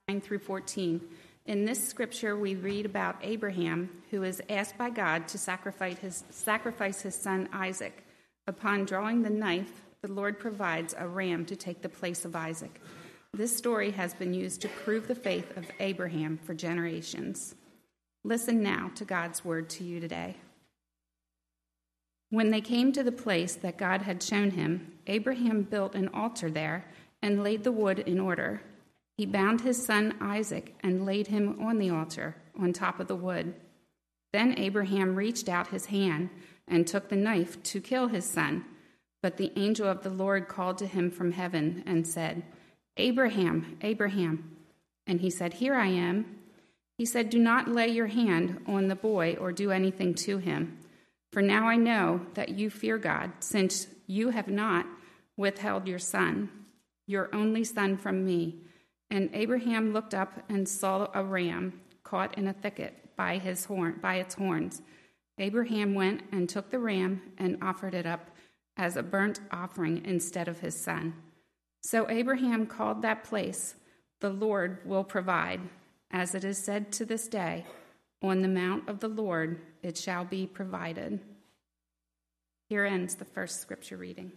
9 through 14. In this scripture, we read about Abraham, who is asked by God to sacrifice his son Isaac. Upon drawing the knife, the Lord provides a ram to take the place of Isaac. This story has been used to prove the faith of Abraham for generations. Listen now to God's word to you today. When they came to the place that God had shown him, Abraham built an altar there and laid the wood in order. He bound his son Isaac and laid him on the altar on top of the wood. Then Abraham reached out his hand and took the knife to kill his son. But the angel of the Lord called to him from heaven and said, "Abraham, Abraham." And he said, "Here I am." He said, "Do not lay your hand on the boy or do anything to him. For now I know that you fear God, since you have not withheld your son, your only son, from me." And Abraham looked up and saw a ram caught in a thicket by its horns. Abraham went and took the ram and offered it up as a burnt offering instead of his son. So Abraham called that place, "The Lord will provide," as it is said to this day, "On the mount of the Lord it shall be provided." Here ends the first scripture reading.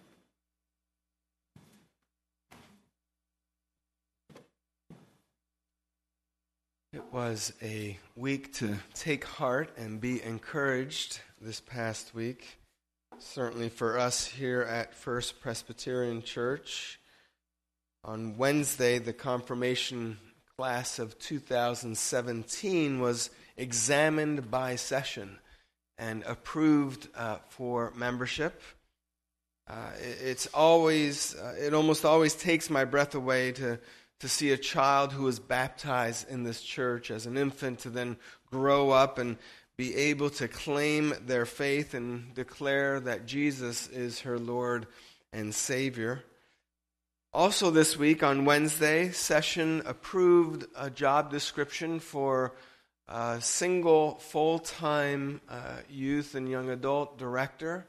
It was a week to take heart and be encouraged this past week. Certainly for us here at First Presbyterian Church. On Wednesday, the confirmation class of 2017 was examined by session and approved for membership. It almost always takes my breath away to see a child who was baptized in this church as an infant to then grow up and be able to claim their faith and declare that Jesus is her Lord and Savior. Also this week on Wednesday, session approved a job description for a single full-time youth and young adult director.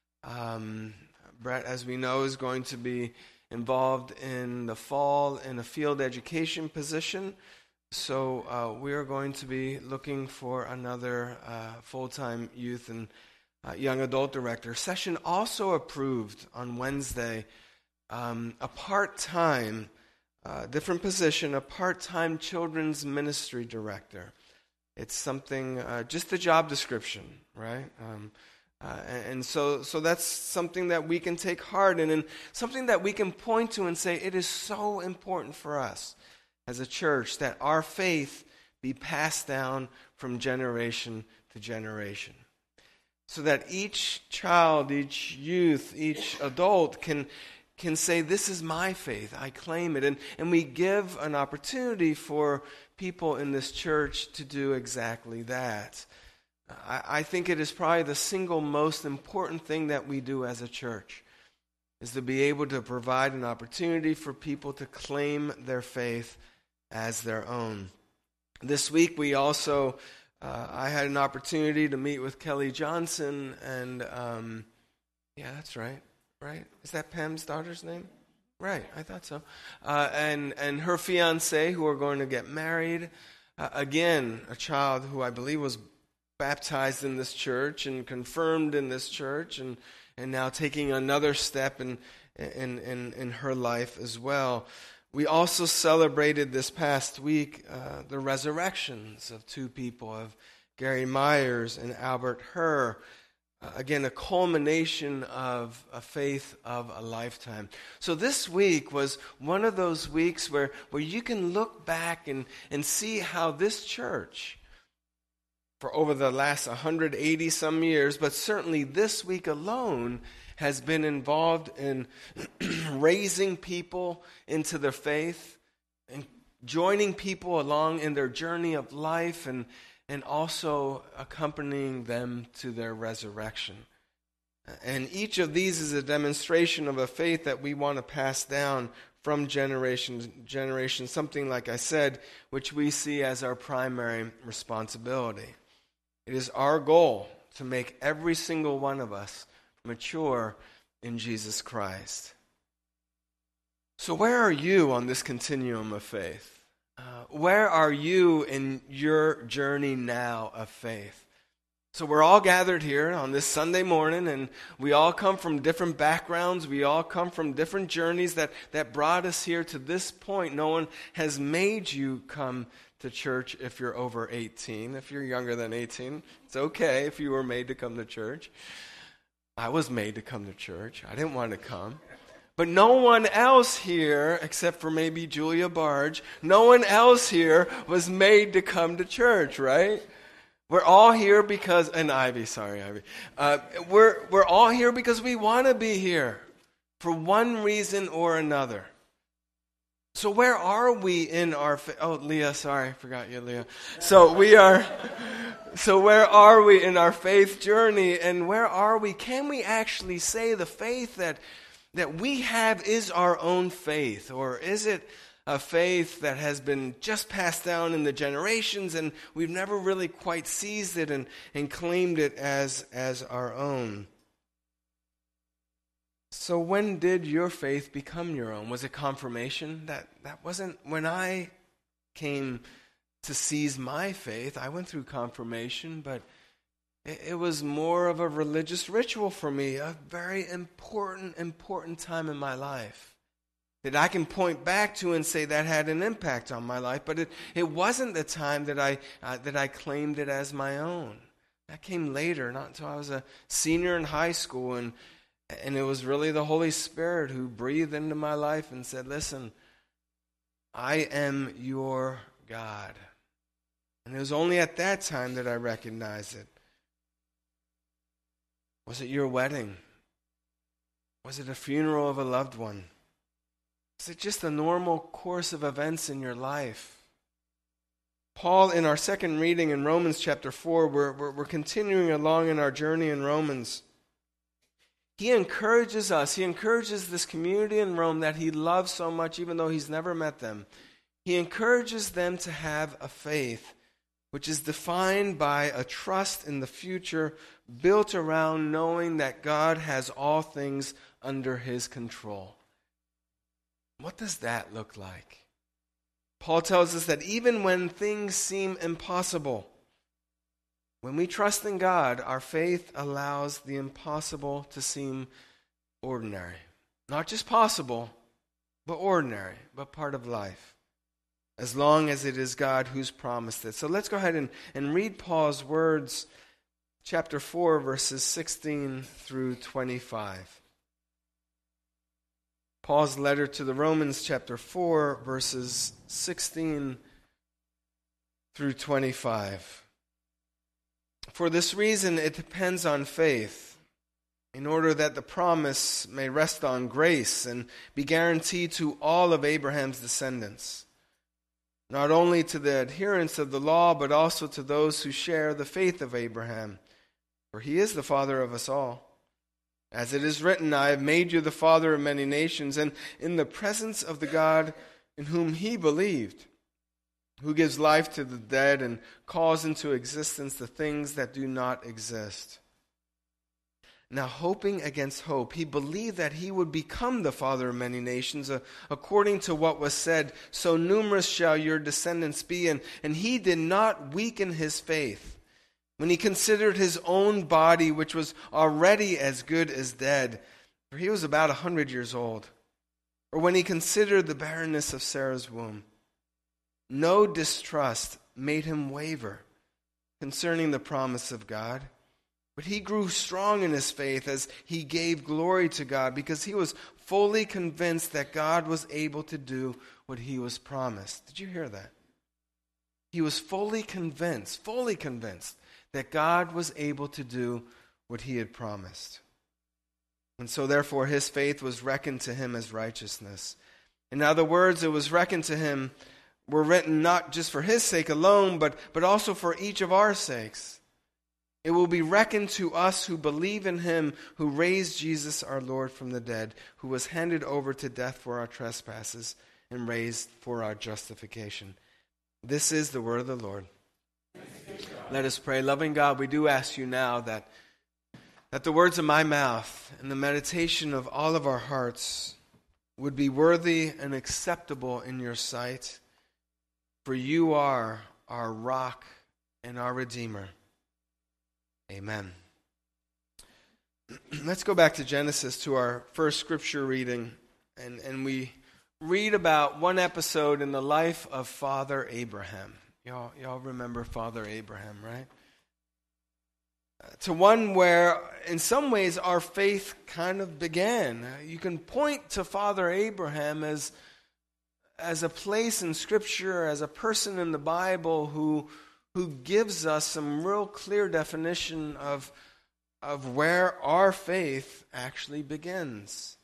Brett, as we know, is going to be involved in the fall in a field education position. So we are going to be looking for another full-time youth and young adult director. Session also approved on Wednesday a part-time, different position, a part-time children's ministry director. It's something, just the job description, right? And so that's something that we can take heart in and something that we can point to and say it is so important for us as a church that our faith be passed down from generation to generation. So that each child, each youth, each adult can say, this is my faith, I claim it. And we give an opportunity for people in this church to do exactly that. I think it is probably the single most important thing that we do as a church, is to be able to provide an opportunity for people to claim their faith as their own. This week we also, I had an opportunity to meet with Kelly Johnson, and yeah, that's right? Is that Pam's daughter's name? Right, I thought so. And her fiance, who are going to get married. Again, a child who I believe was baptized in this church and confirmed in this church, and now taking another step in her life as well. We also celebrated this past week the resurrections of two people, of Gary Myers and Albert Herr. Again, a culmination of a faith of a lifetime. So this week was one of those weeks where you can look back and see how this church, for over the last 180 some years, but certainly this week alone, has been involved in raising people into their faith and joining people along in their journey of life and also accompanying them to their resurrection. And each of these is a demonstration of a faith that we want to pass down from generation to generation, something, like I said, which we see as our primary responsibility. It is our goal to make every single one of us mature in Jesus Christ. So where are you on this continuum of faith? Where are you in your journey now of faith? So we're all gathered here on this Sunday morning, and we all come from different backgrounds. We all come from different journeys that brought us here to this point. No one has made you come to church if you're over 18. If you're younger than 18, it's okay if you were made to come to church. I was made to come to church. I didn't want to come. But no one else here, except for maybe Julia Barge, no one else here was made to come to church, right? We're all here because, and Ivy, sorry, Ivy. We're all here because we want to be here for one reason or another. So where are we in our faith? Oh, Leah, sorry, I forgot you, Leah. So where are we in our faith journey, and where are we? Can we actually say the faith that we have is our own faith, or is it a faith that has been just passed down in the generations and we've never really quite seized it and claimed it as our own? So when did your faith become your own? Was it confirmation? That wasn't when I came to seize my faith. I went through confirmation, but it was more of a religious ritual for me, a very important time in my life that I can point back to and say that had an impact on my life. But it wasn't the time that I claimed it as my own. That came later, not until I was a senior in high school, and it was really the Holy Spirit who breathed into my life and said, listen, I am your God. And it was only at that time that I recognized it. Was it your wedding? Was it a funeral of a loved one? Is it just a normal course of events in your life? Paul, in our second reading in Romans chapter 4, we're continuing along in our journey in Romans. He encourages us, he encourages this community in Rome that he loves so much, even though he's never met them. He encourages them to have a faith which is defined by a trust in the future built around knowing that God has all things under his control. What does that look like? Paul tells us that even when things seem impossible, when we trust in God, our faith allows the impossible to seem ordinary. Not just possible, but ordinary, but part of life, as long as it is God who's promised it. So let's go ahead and read Paul's words, chapter 4, verses 16 through 25. Paul's letter to the Romans, chapter 4, verses 16 through 25. For this reason, it depends on faith, in order that the promise may rest on grace and be guaranteed to all of Abraham's descendants, not only to the adherents of the law, but also to those who share the faith of Abraham, for he is the father of us all. As it is written, I have made you the father of many nations, and in the presence of the God in whom he believed, who gives life to the dead and calls into existence the things that do not exist. Now, hoping against hope, he believed that he would become the father of many nations, according to what was said, so numerous shall your descendants be, and he did not weaken his faith when he considered his own body, which was already as good as dead, for he was about 100 years old, or when he considered the barrenness of Sarah's womb. No distrust made him waver concerning the promise of God, but he grew strong in his faith as he gave glory to God, because he was fully convinced that God was able to do what he was promised. Did you hear that? He was fully convinced that God was able to do what he had promised. And so therefore his faith was reckoned to him as righteousness. In other words, it was reckoned to him, were written not just for his sake alone, but also for each of our sakes. It will be reckoned to us who believe in him who raised Jesus our Lord from the dead, who was handed over to death for our trespasses and raised for our justification. This is the word of the Lord. Let us pray. Loving God, we do ask you now that the words of my mouth and the meditation of all of our hearts would be worthy and acceptable in your sight. for you are our rock and our Redeemer. Amen. Let's go back to Genesis, to our first scripture reading, and we read about one episode in the life of Father Abraham. Y'all remember Father Abraham, right? To one where, in some ways, our faith kind of began. You can point to Father Abraham as a place in Scripture, as a person in the Bible who gives us some real clear definition of where our faith actually begins.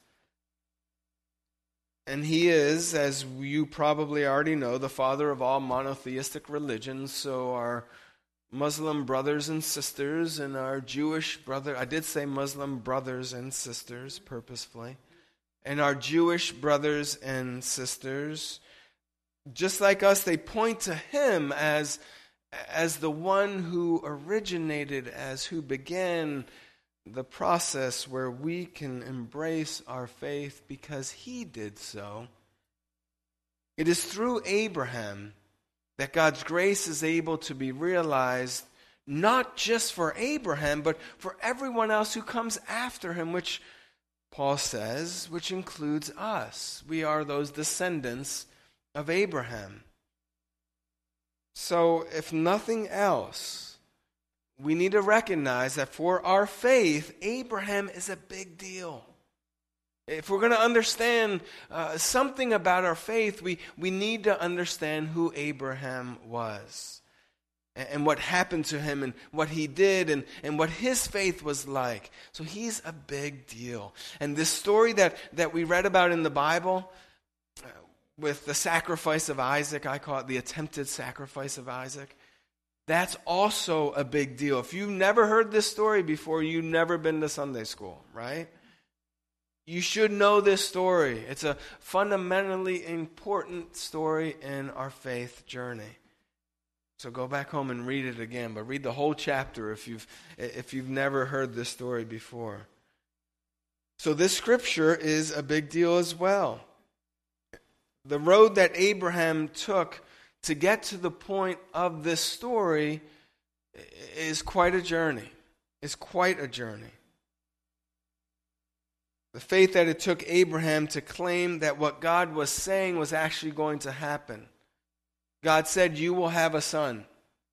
And he is, as you probably already know, the father of all monotheistic religions. So our Muslim brothers and sisters and our Jewish I did say Muslim brothers and sisters purposefully, and our Jewish brothers and sisters, just like us, they point to him as the one who originated, as who began the process where we can embrace our faith because he did so. It is through Abraham that God's grace is able to be realized, not just for Abraham, but for everyone else who comes after him, which Paul says, which includes us. We are those descendants of Abraham. So, if nothing else, we need to recognize that for our faith, Abraham is a big deal. If we're going to understand something about our faith, we need to understand who Abraham was and what happened to him and what he did and what his faith was like. So he's a big deal. And this story that we read about in the Bible with the sacrifice of Isaac, I call it the attempted sacrifice of Isaac, that's also a big deal. If you've never heard this story before, you've never been to Sunday school, right? You should know this story. It's a fundamentally important story in our faith journey. So go back home and read it again, but read the whole chapter if you've never heard this story before. So this scripture is a big deal as well. The road that Abraham took to get to the point of this story is quite a journey. It's quite a journey. The faith that it took Abraham to claim that what God was saying was actually going to happen. God said, "You will have a son."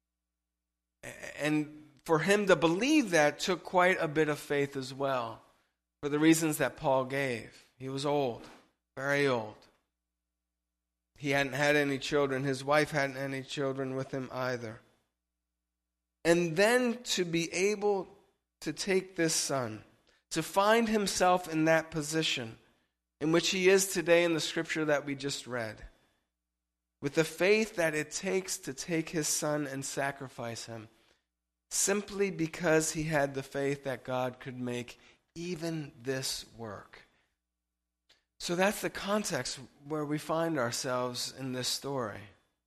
And for him to believe that took quite a bit of faith as well, for the reasons that Paul gave. He was old, very old. He hadn't had any children. His wife hadn't had any children with him either. And then to be able to take this son, to find himself in that position in which he is today in the scripture that we just read, with the faith that it takes to take his son and sacrifice him, simply because he had the faith that God could make even this work. So that's the context where we find ourselves in this story.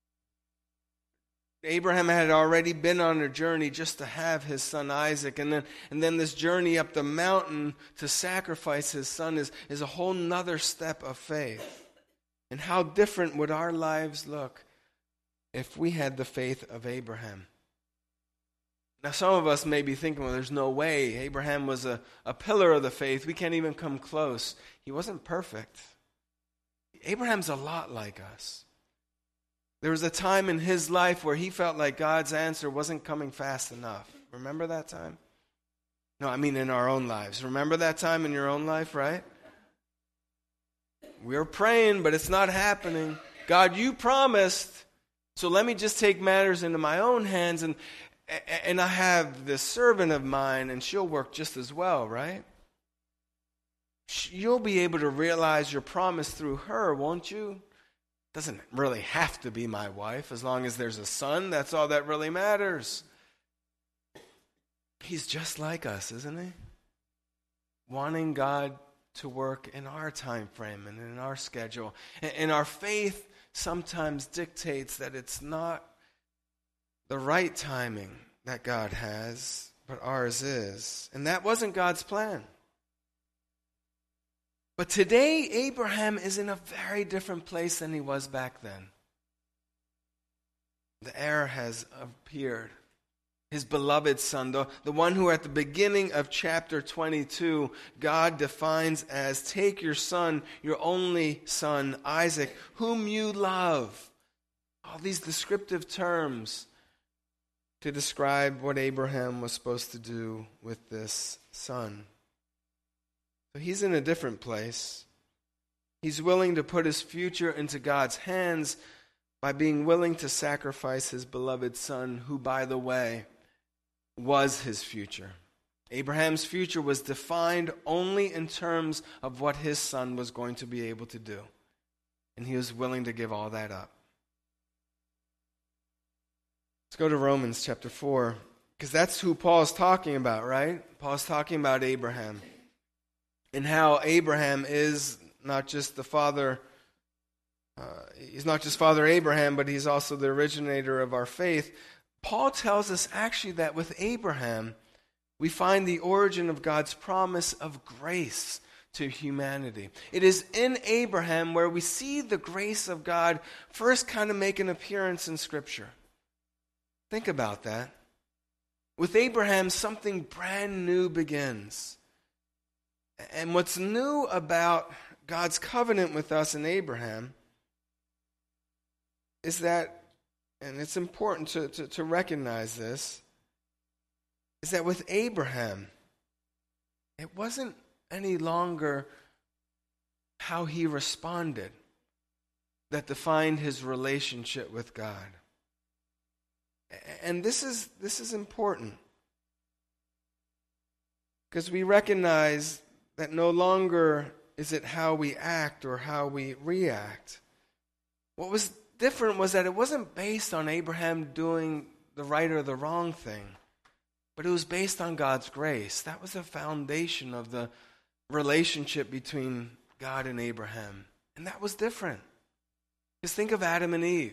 Abraham had already been on a journey just to have his son Isaac, and then this journey up the mountain to sacrifice his son is a whole nother step of faith. And how different would our lives look if we had the faith of Abraham? Now, some of us may be thinking, well, there's no way. Abraham was a pillar of the faith. We can't even come close. He wasn't perfect. Abraham's a lot like us. There was a time in his life where he felt like God's answer wasn't coming fast enough. Remember that time? No, I mean in our own lives. Remember that time in your own life, right? We're praying, but it's not happening. God, you promised, so let me just take matters into my own hands, and I have this servant of mine, and she'll work just as well, right? You'll be able to realize your promise through her, won't you? Doesn't really have to be my wife. As long as there's a son, that's all that really matters. He's just like us, isn't he? Wanting God to work in our time frame and in our schedule. And our faith sometimes dictates that it's not the right timing that God has, but ours is. And that wasn't God's plan. But today, Abraham is in a very different place than he was back then. The heir has appeared. His beloved son, the one who at the beginning of chapter 22, God defines as, take your son, your only son, Isaac, whom you love. All these descriptive terms to describe what Abraham was supposed to do with this son. So he's in a different place. He's willing to put his future into God's hands by being willing to sacrifice his beloved son, who, by the way, was his future. Abraham's future was defined only in terms of what his son was going to be able to do. And he was willing to give all that up. Let's go to Romans chapter 4, because that's who Paul's talking about, right? Paul's talking about Abraham and how Abraham is not just the father, he's not just Father Abraham, but he's also the originator of our faith. Paul tells us actually that with Abraham, we find the origin of God's promise of grace to humanity. It is in Abraham where we see the grace of God first kind of make an appearance in Scripture. Think about that. With Abraham, something brand new begins. And what's new about God's covenant with us in Abraham is that, and it's important to recognize this, is that with Abraham, it wasn't any longer how he responded that defined his relationship with God. And this is important, because we recognize that no longer is it how we act or how we react. What was different was that it wasn't based on Abraham doing the right or the wrong thing, but it was based on God's grace. That was the foundation of the relationship between God and Abraham. And that was different. Just think of Adam and Eve.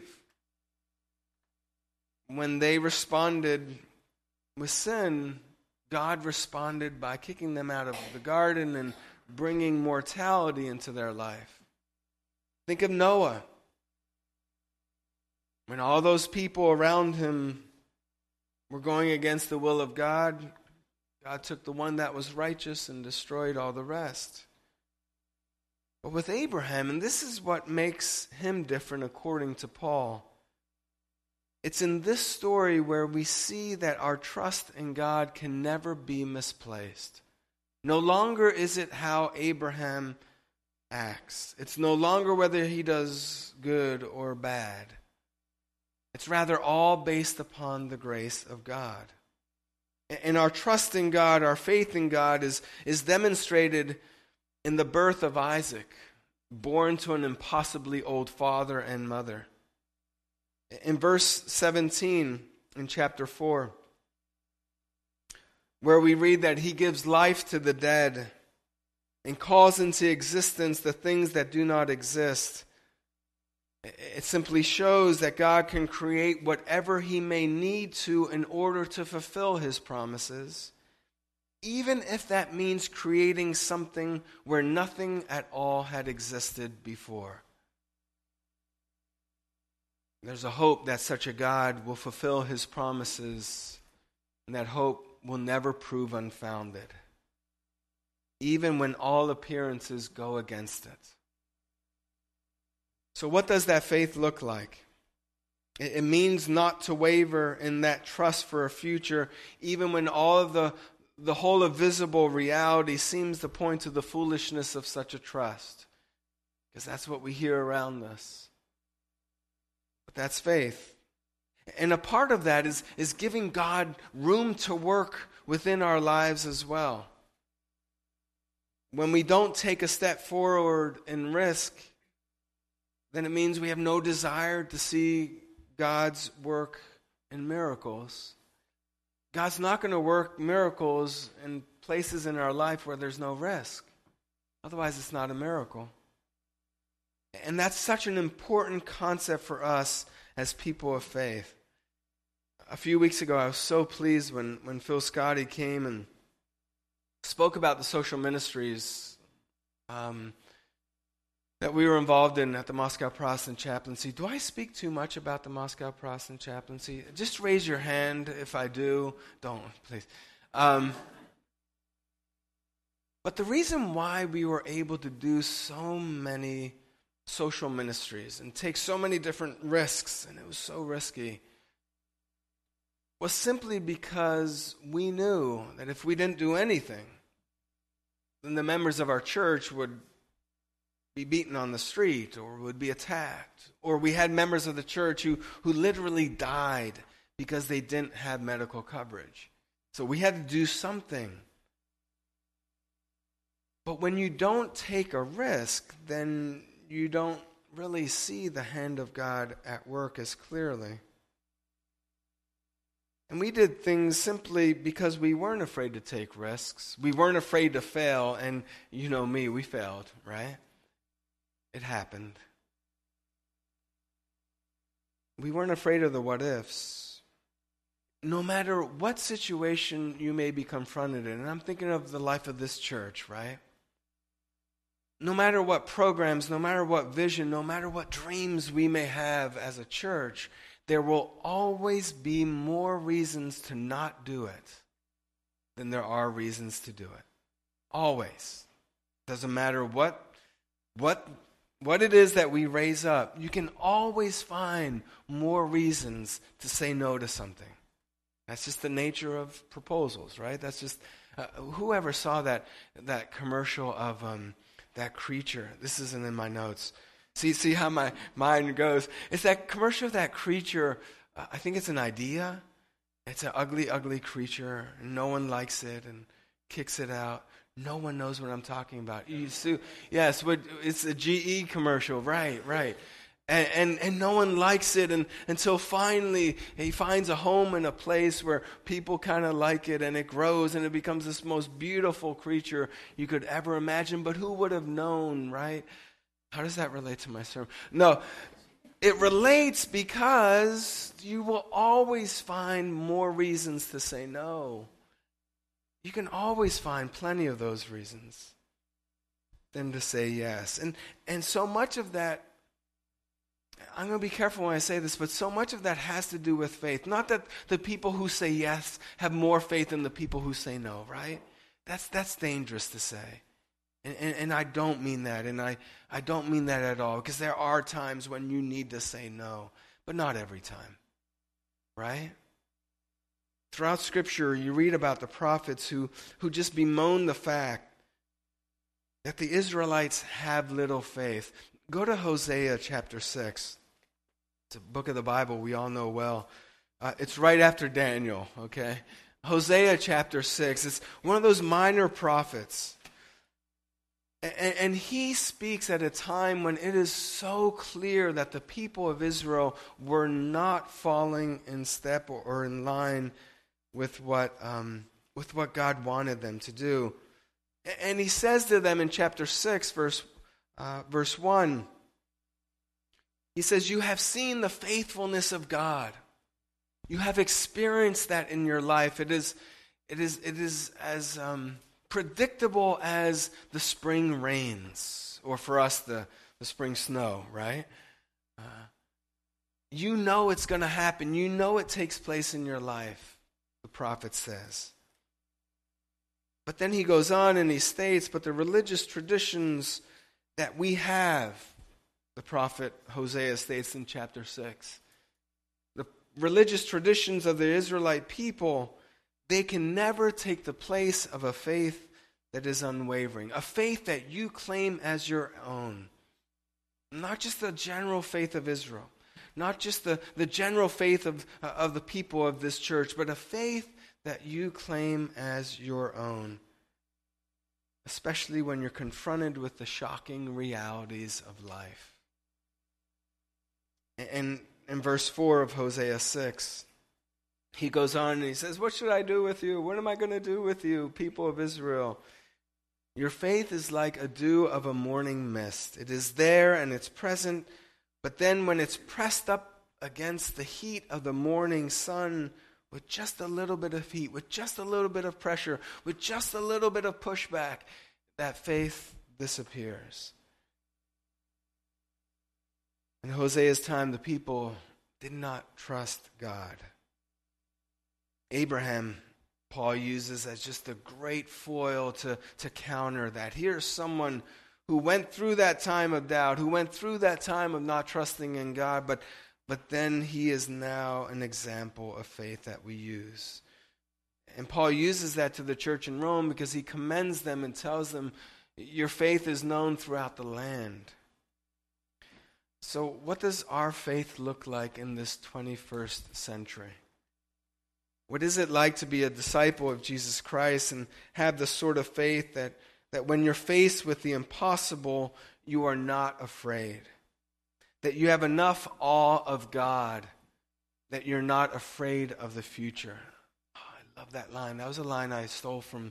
When they responded with sin, God responded by kicking them out of the garden and bringing mortality into their life. Think of Noah. When all those people around him were going against the will of God, God took the one that was righteous and destroyed all the rest. But with Abraham, and this is what makes him different according to Paul, it's in this story where we see that our trust in God can never be misplaced. No longer is it how Abraham acts. It's no longer whether he does good or bad. It's rather all based upon the grace of God. And our trust in God, our faith in God is demonstrated in the birth of Isaac, born to an impossibly old father and mother. In verse 17 in chapter 4, where we read that he gives life to the dead and calls into existence the things that do not exist, it simply shows that God can create whatever he may need to in order to fulfill his promises, even if that means creating something where nothing at all had existed before. There's a hope that such a God will fulfill his promises, and that hope will never prove unfounded, even when all appearances go against it. So what does that faith look like? It means not to waver in that trust for a future, even when all of the whole of visible reality seems to point to the foolishness of such a trust, because that's what we hear around us. But that's faith. And a part of that is giving God room to work within our lives as well. When we don't take a step forward and risk, then it means we have no desire to see God's work in miracles. God's not going to work miracles in places in our life where there's no risk. Otherwise, it's not a miracle. And that's such an important concept for us as people of faith. A few weeks ago, I was so pleased when Phil Scotty came and spoke about the social ministries that we were involved in at the Moscow Protestant Chaplaincy. Do I speak too much about the Moscow Protestant Chaplaincy? Just raise your hand if I do. Don't, please. But the reason why we were able to do so many social ministries and take so many different risks, and it was so risky, was simply because we knew that if we didn't do anything, then the members of our church would be beaten on the street or would be attacked. Or we had members of the church who literally died because they didn't have medical coverage. So we had to do something. But when you don't take a risk, then you don't really see the hand of God at work as clearly. And we did things simply because we weren't afraid to take risks. We weren't afraid to fail, and you know me, we failed, right? It happened. We weren't afraid of the what-ifs. No matter what situation you may be confronted in, and I'm thinking of the life of this church, right? No matter what programs, no matter what vision, no matter what dreams we may have as a church, there will always be more reasons to not do it than there are reasons to do it. Always. Doesn't matter what it is that we raise up. You can always find more reasons to say no to something. That's just the nature of proposals, right? That's just, whoever saw that commercial of that creature? This isn't in my notes. See how my mind goes. It's that commercial of that creature. I think it's an idea. It's an ugly, ugly creature. And no one likes it and kicks it out. No one knows what I'm talking about. Yes, it's a GE commercial. Right. And no one likes it until finally he finds a home in a place where people kind of like it, and it grows and it becomes this most beautiful creature you could ever imagine. But who would have known, right? How does that relate to my sermon? No, it relates because you will always find more reasons to say no. You can always find plenty of those reasons than to say yes. And so much of that, I'm going to be careful when I say this, but so much of that has to do with faith. Not that the people who say yes have more faith than the people who say no, right? That's dangerous to say. And I don't mean that, and I don't mean that at all, because there are times when you need to say no, but not every time, right? Throughout Scripture, you read about the prophets who just bemoan the fact that the Israelites have little faith. Go to Hosea chapter 6. It's a book of the Bible we all know well. It's right after Daniel, okay? Hosea chapter 6. It's one of those minor prophets. And he speaks at a time when it is so clear that the people of Israel were not falling in step or in line with what God wanted them to do. And he says to them in chapter 6, verse 1, he says, "You have seen the faithfulness of God. You have experienced that in your life. It is as predictable as the spring rains, or for us, the spring snow, right? You know it's going to happen. You know it takes place in your life," the prophet says. But then he goes on and he states, but the religious traditions that we have, the prophet Hosea states in chapter 6, the religious traditions of the Israelite people, they can never take the place of a faith that is unwavering, a faith that you claim as your own. Not just the general faith of Israel, not just the general faith of the people of this church, but a faith that you claim as your own, especially when you're confronted with the shocking realities of life. And in verse 4 of Hosea 6, he goes on and he says, "What should I do with you? What am I going to do with you, people of Israel? Your faith is like a dew of a morning mist. It is there and it's present, but then when it's pressed up against the heat of the morning sun, with just a little bit of heat, with just a little bit of pressure, with just a little bit of pushback, that faith disappears." In Hosea's time, the people did not trust God. Abraham, Paul uses as just a great foil to counter that. Here's someone who went through that time of doubt, who went through that time of not trusting in God, but then he is now an example of faith that we use. And Paul uses that to the church in Rome because he commends them and tells them, your faith is known throughout the land. So what does our faith look like in this 21st century? What is it like to be a disciple of Jesus Christ and have the sort of faith that when you're faced with the impossible, you are not afraid? That you have enough awe of God that you're not afraid of the future. Oh, I love that line. That was a line I stole from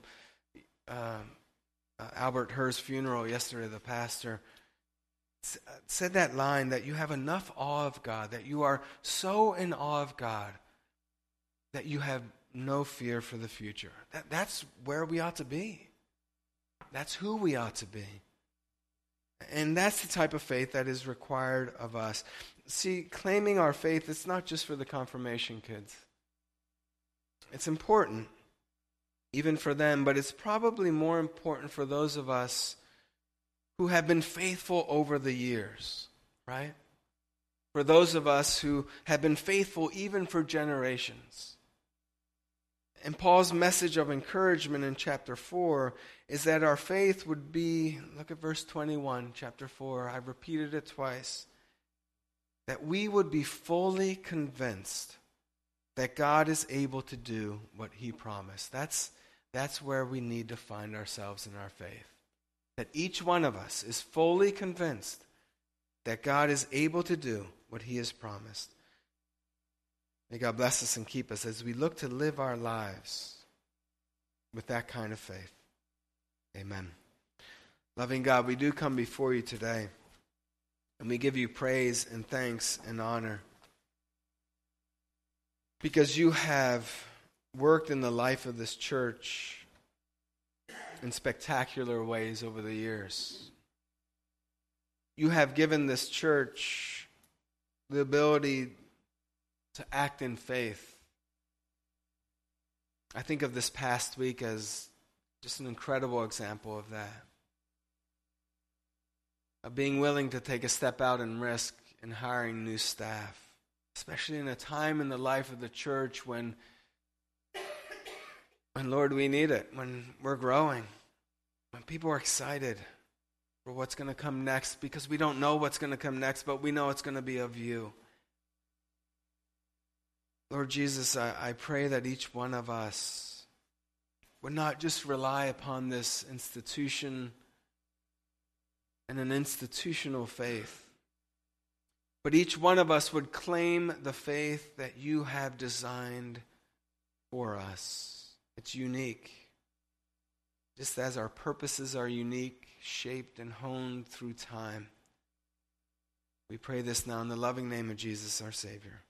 Albert Herr's funeral yesterday. The pastor said that line, that you have enough awe of God, that you are so in awe of God that you have no fear for the future. That's where we ought to be. That's who we ought to be. And that's the type of faith that is required of us. See, claiming our faith, it's not just for the confirmation kids. It's important, even for them, but it's probably more important for those of us who have been faithful over the years, right? For those of us who have been faithful even for generations. And Paul's message of encouragement in chapter 4 is that our faith would be, look at verse 21, chapter 4, I've repeated it twice, that we would be fully convinced that God is able to do what he promised. That's where we need to find ourselves in our faith. That each one of us is fully convinced that God is able to do what he has promised. May God bless us and keep us as we look to live our lives with that kind of faith. Amen. Loving God, we do come before you today, and we give you praise and thanks and honor because you have worked in the life of this church in spectacular ways over the years. You have given this church the ability to act in faith. I think of this past week as just an incredible example of that. Of being willing to take a step out and risk in hiring new staff, especially in a time in the life of the church when Lord, we need it, when we're growing, when people are excited for what's going to come next, because we don't know what's going to come next, but we know it's going to be of you. Lord Jesus, I pray that each one of us would not just rely upon this institution and an institutional faith, but each one of us would claim the faith that you have designed for us. It's unique. Just as our purposes are unique, shaped and honed through time. We pray this now in the loving name of Jesus, our Savior.